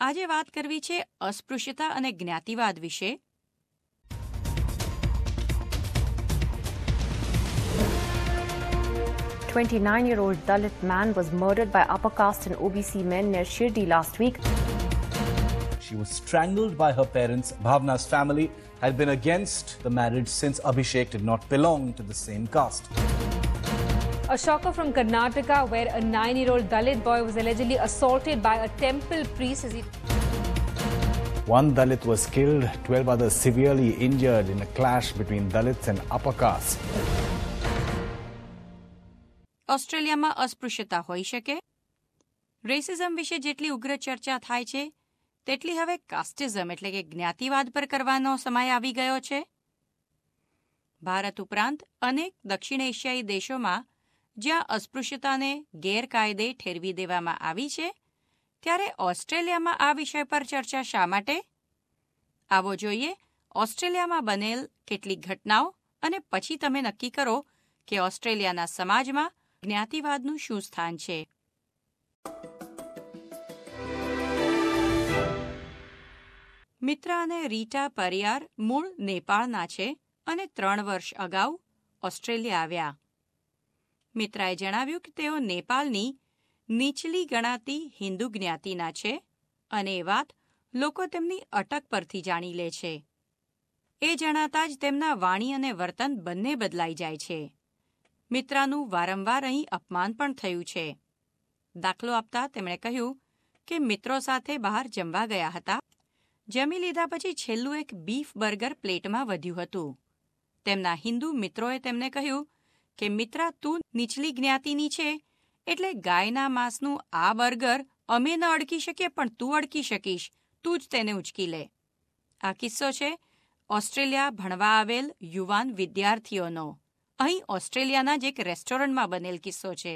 આજે વાત કરવી છે અસ્પૃશ્યતા અને જ્ઞાતિવાદ વિશે. 29-year-old Dalit man was murdered by upper caste and OBC men near Shirdi last week. She was strangled by her parents. Bhavna's family had been against the marriage since Abhishek did not belong to the same caste. A shocker from Karnataka, where a 9-year-old Dalit boy was allegedly assaulted by a temple priest as he... One Dalit was killed, 12 others severely injured in a clash between Dalits and upper caste. ઓસ્ટ્રેલિયામાં અસ્પૃશ્યતા હોઈ શકે? Racism વિશે જેટલી ઉગ્ર ચર્ચા થાય છે તેટલી હવે કાસ્ટિઝમ એટલે કે જ્ઞાતિવાદ પર કરવાનો સમય આવી ગયો છે. ભારત ઉપરાંત અનેક દક્ષિણ એશિયાઈ દેશોમાં જ્યાં અસ્પૃશ્યતાને ગેરકાયદે ઠેરવી દેવામાં આવી છે ત્યારે ઓસ્ટ્રેલિયામાં આ વિષય પર ચર્ચા શા માટે? આવો જોઈએ ઓસ્ટ્રેલિયામાં બનેલ કેટલીક ઘટનાઓ અને પછી તમે નક્કી કરો કે ઓસ્ટ્રેલિયાના સમાજમાં જ્ઞાતિવાદનું શું સ્થાન છે. મિત્રા અને રીટા પરિયાર મૂળ નેપાળના છે અને 3 વર્ષ અગાઉ ઓસ્ટ્રેલિયા આવ્યા. મિત્રાએ જણાવ્યું કે તેઓ નેપાળની નીચલી ગણાતી હિન્દુ જ્ઞાતિના છે અને એ વાત લોકો તેમની અટક પરથી જાણી લે છે. એ જણાતા જ તેમના વાણી અને વર્તન બંને બદલાઈ જાય છે. મિત્રાનું વારંવાર અહીં અપમાન પણ થયું છે. દાખલો આપતા તેમણે કહ્યું કે મિત્રો સાથે બહાર જમવા ગયા હતા. જમી લીધા પછી છેલ્લું એક બીફ બર્ગર પ્લેટમાં વધ્યું હતું. તેમના હિન્દુ મિત્રોએ તેમને કહ્યું કે મિત્રા તું નીચલી જ્ઞાતિની છે એટલે ગાયના માંસનું આ બર્ગર અમે ન અડકી શકીએ પણ તું અડકી શકીશ, તું જ તેને ઉચકી લે. આ કિસ્સો છે ઓસ્ટ્રેલિયા ભણવા આવેલ યુવાન વિદ્યાર્થીઓનો. અહીં ઓસ્ટ્રેલિયાના જ એક રેસ્ટોરન્ટમાં બનેલ કિસ્સો છે.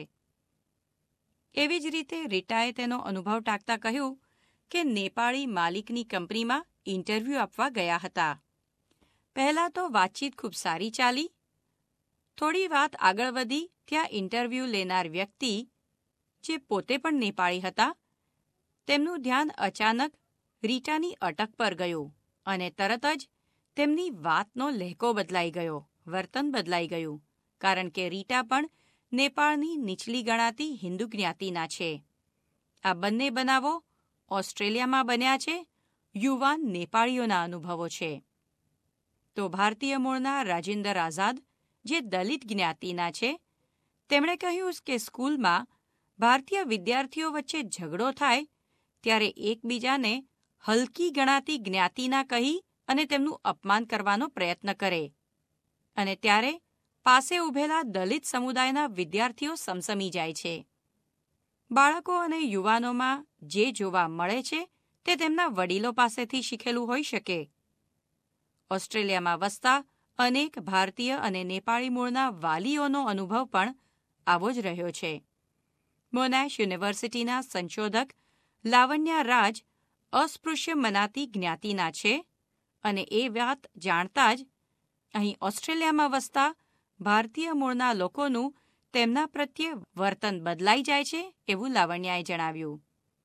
એવી જ રીતે રીટાએ તેનો અનુભવ ટાંકતા કહ્યું કે નેપાળી માલિકની કંપનીમાં ઇન્ટરવ્યૂ આપવા ગયા હતા. પહેલાં તો વાતચીત ખૂબ સારી ચાલી. થોડી વાત આગળ વધી ત્યાં ઇન્ટરવ્યૂ લેનાર વ્યક્તિ જે પોતે પણ નેપાળી હતા તેમનું ધ્યાન અચાનક રીટાની અટક પર ગયું અને તરત જ તેમની વાતનો લહેકો બદલાઈ ગયો, વર્તન બદલાઈ ગયું, કારણ કે રીટા પણ નેપાળની નીચલી ગણાતી હિન્દુ જ્ઞાતિના છે. આ બંને બનાવો ઓસ્ટ્રેલિયામાં બન્યા છે યુવાન નેપાળીઓના અનુભવો છે. તો ભારતીય મૂળના રાજિંદર આઝાદ જે દલિત જ્ઞાતિના છે તેમણે કહ્યું કે સ્કૂલમાં ભારતીય વિદ્યાર્થીઓ વચ્ચે ઝઘડો થાય ત્યારે એકબીજાને હલકી ગણાતી જ્ઞાતિના કહી અને તેમનું અપમાન કરવાનો પ્રયત્ન કરે અને ત્યારે પાસે ઊભેલા દલિત સમુદાયના વિદ્યાર્થીઓ સમસમી જાય છે. બાળકો અને યુવાનોમાં જે જોવા મળે છે તે તેમના વડીલો પાસેથી શીખેલું હોઈ શકે. ઓસ્ટ્રેલિયામાં વસતા અનેક ભારતીય અને નેપાળી મૂળના વાલીઓનો અનુભવ પણ આવો જ રહ્યો છે. મોનાશ યુનિવર્સિટીના સંશોધક લાવણ્યા રાજ અસ્પૃશ્ય મનાતી જ્ઞાતિના છે અને એ વાત જાણતા જ અહીં ઓસ્ટ્રેલિયામાં વસતા ભારતીય મૂળના લોકોનું તેમના પ્રત્યે વર્તન બદલાઈ જાય છે એવું લાવણ્યાએ જણાવ્યું.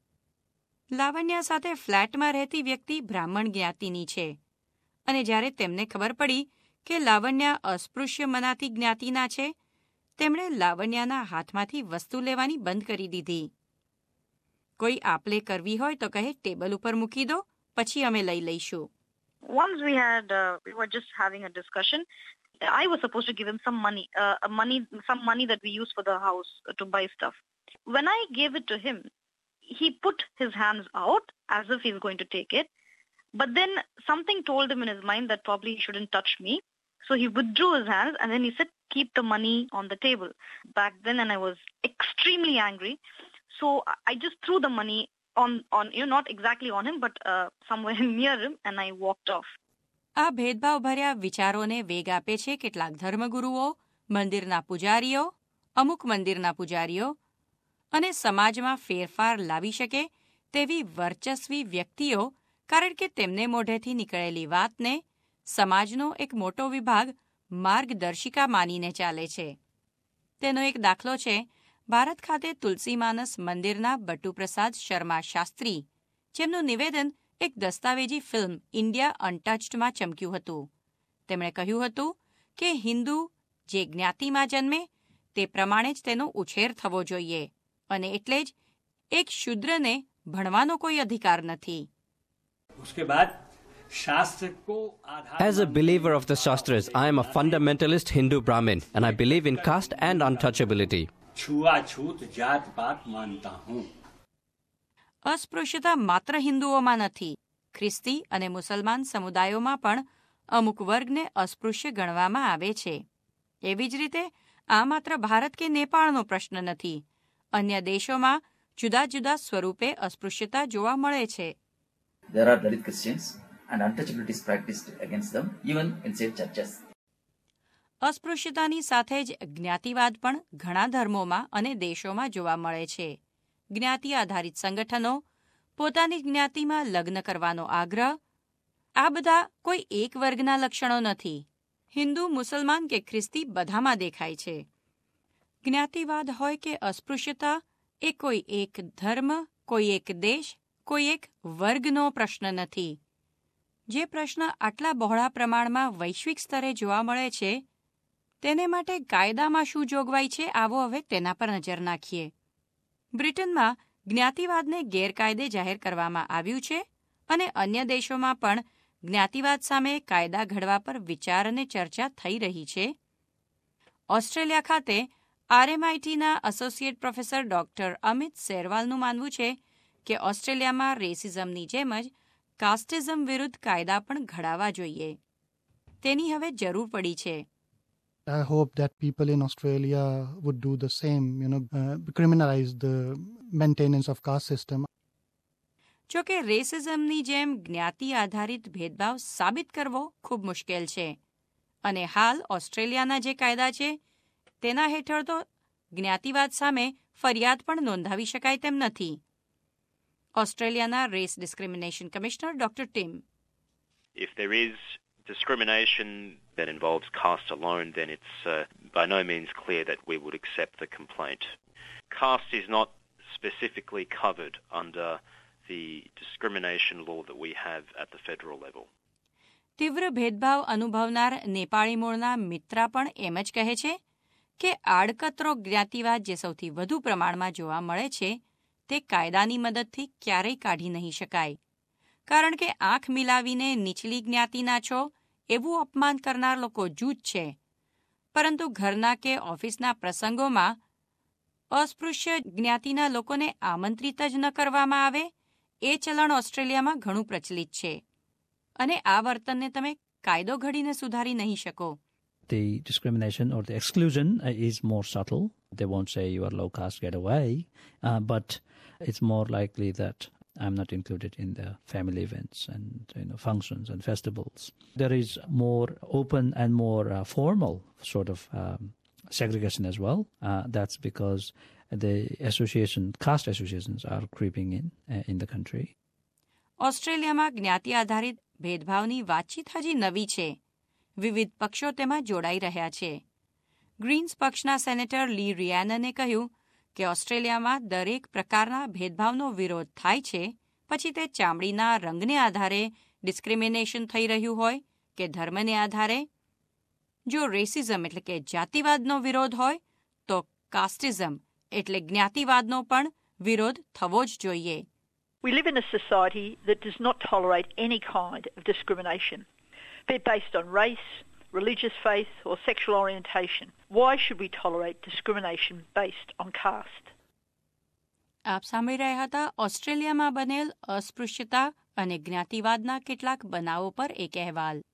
લાવણ્યા સાથે ફ્લેટમાં રહેતી વ્યક્તિ બ્રાહ્મણ જ્ઞાતિની છે અને જ્યારે તેમને ખબર પડી કે લાવણ્યા અસ્પૃશ્ય મનાતી જ્ઞાતિના છે તેમણે લાવણ્યાના હાથમાંથી વસ્તુ લેવાની બંધ કરી દીધી. કોઈ આપલે કરવી હોય તો કહે ટેબલ ઉપર મૂકી દો, પછી અમે લઈ લઈશું. Once we were just having a discussion. I was supposed to give him some money that we use for the house to buy stuff. When I gave it to him, he put his hands out as if he's going to take it. But then something told him in his mind that probably he shouldn't touch me. So he withdrew his hands and then he said, keep the money on the table. Back then, and I was extremely angry. So I just threw the money on not exactly on him, but somewhere near him, and I walked off. આ ભેદભાવભર્યા વિચારોને વેગ આપે છે કેટલાક ધર્મગુરુઓ, મંદિરના પૂજારીઓ, અમુક મંદિરના પૂજારીઓ અને સમાજમાં ફેરફાર લાવી શકે તેવી વર્ચસ્વી વ્યક્તિઓ, કારણ કે તેમને મોઢેથી નીકળેલી વાતને સમાજનો એક મોટો વિભાગ માર્ગદર્શિકા માનીને ચાલે છે. તેનો એક દાખલો છે ભારત ખાતે તુલસી માનસ મંદિરના બટુપ્રસાદ શર્મા શાસ્ત્રી જેમનું નિવેદન એક દસ્તાવેજી ફિલ્મ ઇન્ડિયા અનટચ્ડમાં ચમક્યું હતું. તેમણે કહ્યું હતું કે હિન્દુ જે જ્ઞાતિમાં જન્મે તે પ્રમાણે જ તેનો ઉછેર થવો જોઈએ અને એટલે જ એક શૂદ્રને ભણવાનો કોઈ અધિકાર નથી. As a believer of the Shastras, I am a fundamentalist Hindu Brahmin and I believe in caste and untouchability. અસ્પૃશ્યતા માત્ર હિન્દુઓમાં નથી. ખ્રિસ્તી અને મુસલમાન સમુદાયોમાં પણ અમુક વર્ગને અસ્પૃશ્ય ગણવામાં આવે છે. એવી જ રીતે આ માત્ર ભારત કે નેપાળનો પ્રશ્ન નથી. અન્ય દેશોમાં જુદા જુદા સ્વરૂપે અસ્પૃશ્યતા જોવા મળે છે. There are Dalit Christians and untouchability is practiced against them even inside churches. અસ્પૃશ્યતાની સાથે જ જ્ઞાતિવાદ પણ ઘણા ધર્મોમાં અને દેશોમાં જોવા મળે છે. જ્ઞાતિ આધારિત સંગઠનો, પોતાની જ્ઞાતિમાં લગ્ન કરવાનો આગ્રહ, આ બધા કોઈ એક વર્ગના લક્ષણો નથી. હિન્દુ, મુસલમાન કે ખ્રિસ્તી બધામાં દેખાય છે. જ્ઞાતિવાદ હોય કે અસ્પૃશ્યતા એ કોઈ એક ધર્મ, કોઈ એક દેશ, કોઈ એક વર્ગનો પ્રશ્ન નથી. જે પ્રશ્ન આટલા બહોળા પ્રમાણમાં વૈશ્વિક સ્તરે જોવા મળે છે તેને માટે કાયદામાં શું જોગવાઈ છે, આવો હવે તેના પર નજર નાખીએ. બ્રિટનમાં જ્ઞાતિવાદને ગેરકાયદે જાહેર કરવામાં આવ્યું છે અને અન્ય દેશોમાં પણ જ્ઞાતિવાદ સામે કાયદા ઘડવા પર વિચાર અને ચર્ચા થઈ રહી છે. ઓસ્ટ્રેલિયા ખાતે RMITના એસોસિએટ પ્રોફેસર ડોક્ટર અમિત સેરવાલનું માનવું છે કે ઓસ્ટ્રેલિયામાં રેસિઝમની જેમ જ કાસ્ટિઝમ વિરુદ્ધ કાયદા પણ ઘડાવા જોઈએ. તેની હવે જરૂર પડી છે. I hope that people in Australia would do the same, criminalize the maintenance of caste system. જો કે રેસિઝમની જેમ જ્ઞાતિ આધારિત ભેદભાવ સાબિત કરવો ખૂબ મુશ્કેલ છે અને હાલ ઓસ્ટ્રેલિયાના જે કાયદા છે તેના હેઠળ તો જ્ઞાતિવાદ સામે ફરિયાદ પણ નોંધાવી શકાય તેમ નથી. ઓસ્ટ્રેલિયાના race discrimination commissioner doctor Tim. If there is discrimination that involves caste alone, then it's by no means clear that we would accept the complaint. Caste is not specifically covered under the discrimination law that we have at the federal level. તીવ્ર ભેદભાવ અનુભવનાર નેપાળી મૂળના મિત્રા પણ એમ જ કહે છે કે આડકતરો જ્ઞાતિવાદ જે સૌથી વધુ પ્રમાણમાં જોવા મળે છે તે કાયદાની મદદથી ક્યારેય કાઢી નહીં શકાય. કારણ કે આંખ મિલાવીને નીચલી જ્ઞાતિના છો એવું અપમાન કરનાર લોકો જૂથ છે, પરંતુ ઘરના કે ઓફિસના પ્રસંગોમાં અસ્પૃશ્ય જ્ઞાતિના લોકોને આમંત્રિત જ ન કરવામાં આવે એ ચલણ ઓસ્ટ્રેલિયામાં ઘણું પ્રચલિત છે અને આ વર્તનને તમે કાયદો ઘડીને સુધારી નહીં શકો. The discrimination or the exclusion is more subtle. They won't say you are low caste, get away, but it's more likely that I'm not included in the family events and functions and festivals. There is more open and more formal sort of segregation as well. That's because the caste associations are creeping in the country. ઓસ્ટ્રેલિયામાં જ્ઞાતિ આધારિત ભેદભાવની વાતચીત હજી નવી છે. વિવિધ પક્ષો તેમાં જોડાઈ રહ્યા છે. ગ્રીન્સ પક્ષના સેનેટર લી રિયાનને કહ્યું કે ઓસ્ટ્રેલિયામાં દરેક પ્રકારના ભેદભાવનો વિરોધ થાય છે, પછી તે ચામડીના રંગને આધારે ડિસ્ક્રિમિનેશન થઈ રહ્યું હોય કે ધર્મને આધારે. જો રેસિઝમ એટલે કે જાતિવાદનો વિરોધ હોય તો કાસ્ટિઝમ એટલે જ્ઞાતિવાદનો પણ વિરોધ થવો જ જોઈએ. We live in a society that does not tolerate any kind of discrimination, be it based on race, religious faith or sexual orientation. Why should we tolerate discrimination based on caste? આપ સાંભળી રહ્યા હતા ઓસ્ટ્રેલિયામાં બનેલ અસ્પૃશ્યતા અને જ્ઞાતિવાદના કેટલાક બનાવો પર એક અહેવાલ.